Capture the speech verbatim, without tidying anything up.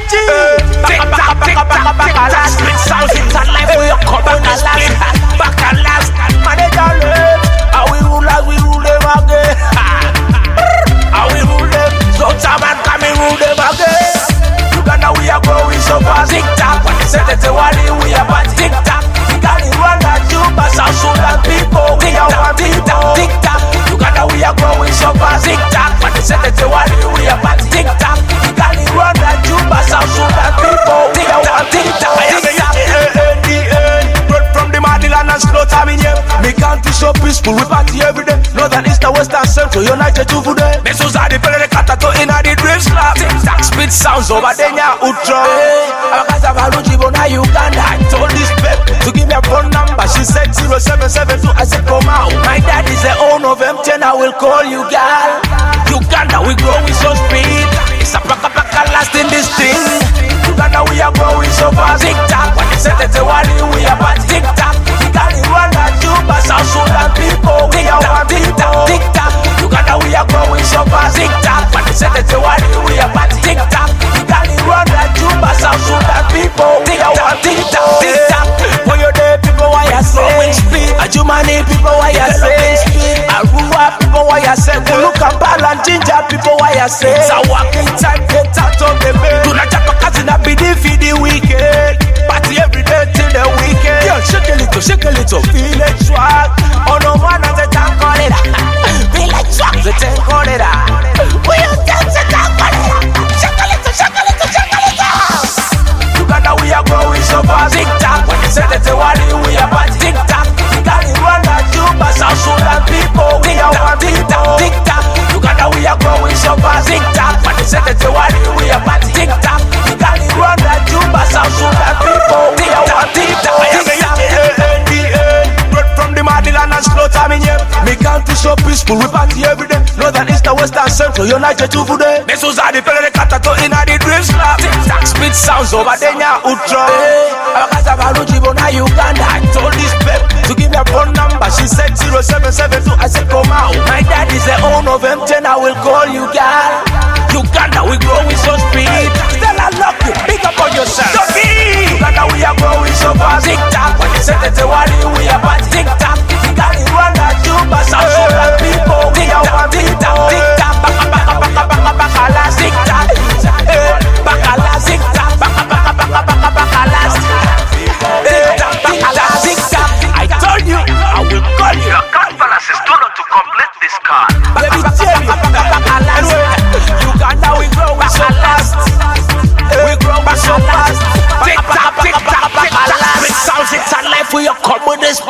G. Tick tock, tick tock, tick tock. Split sounds in time life we are coming to split. Back and last, manage our life. How we rule as we rule them again. How we rule them. So time and come and rule them again. Uganda we are growing so fast. Tick tock, when they say that they want it, we are bad. Tick tock, Kigali, Rwanda, Juba, South Sudan people. We are one people. Tick tock, Uganda we are growing so fast. Tick tock, when they say that they want it, we are bad. Tick tock, Kigali, Rwanda, Juba, South Sudan people. We are one people. From the Madiland and slow time in here. Me country so peaceful, we party every day. Northern, East, and West, and Central, united to food. Me Suzadi, Pele, Katato, in the dream slap. Tick-tack, spit sounds over there, ya, Utro. Abakaza, Valuji, Bona, Uganda. I told this babe to give me a phone number. She said zero seven seven two, I said, come out. My dad is the owner of M ten, I will call you, girl. Uganda, we growing so speed. It's a paka paka last in this thing. Uganda, we are growing so fast. Tick-tack, when they said that they want it, we are bad. Tick-tack, Kigali, Rwanda, Juba, South Sudan people. We are one people. Tick-tack, Uganda, we are growing so fast. Tick-tack, when they said that they want it, we are bad. Tick-tack, Kigali, Rwanda, Juba, South Sudan people. We are one tick-tack, tick-tack. For your day, people, why you say? Ajumani, people, why you say? Arua, people, why you say? Kulu, Kampala, and Ginger, people, why you say? It's a walking time, get out of the bed. Do not jump a cat in a biddy for the weekend. Party every day till the weekend. Yo, shake a little, shake a little, feel it swag. Oh no, man, as a tank on it. Feel it swag, the tank on it. We don't dance a tank on it. Shake a little, shake a little, shake a little. Uganda, we are growing so fast. Tick-tock, when they say that they want it, we are bad. Tick-tock, Kigali, Rwanda, Juba, South Sudan people. We are one people. Tick-tock, Uganda, we are growing so fast. Tick-tock, when they say that they want it, we are bad. Tick-tock, Kigali, Rwanda, Juba, South Sudan people. We are one people. From the Madiland and slow time in here. Me country so peaceful, we party every day. Northern, East, and West, and Central, united to food. Me Suzadi, Pele, Katato, in the dream slap. Tick-tack, spit sounds over there, ya, Utro. Abakaza, Valuji, Bona, Uganda. I told this babe to give me a phone number. She said zero seven seven two, I said, come out. My dad is the owner of M ten, I will call you, girl. Uganda, we growing so speed. Still I love you, big up on yourself. So big. Uganda, we are growing so fast. Tick-tock, when they say that they want it, we are bad. Tick-tock, Kigali, Rwanda, Juba, South Sudan people. We are one tick-tock, tick-tock, baka baka baka baka baka last. Tick-tock, eh, baka last. Tick-tock, baka baka baka baka baka last. Tick-tock, baka last. Tick-tock, I told you, I will call you. Your card balance is too low to complete this card. Let me tell you, baka baka last. Uganda, we growing so fast. We growing so fast. Tick-tock, tick-tock, baka last. With sounds, it's a life we are coming this.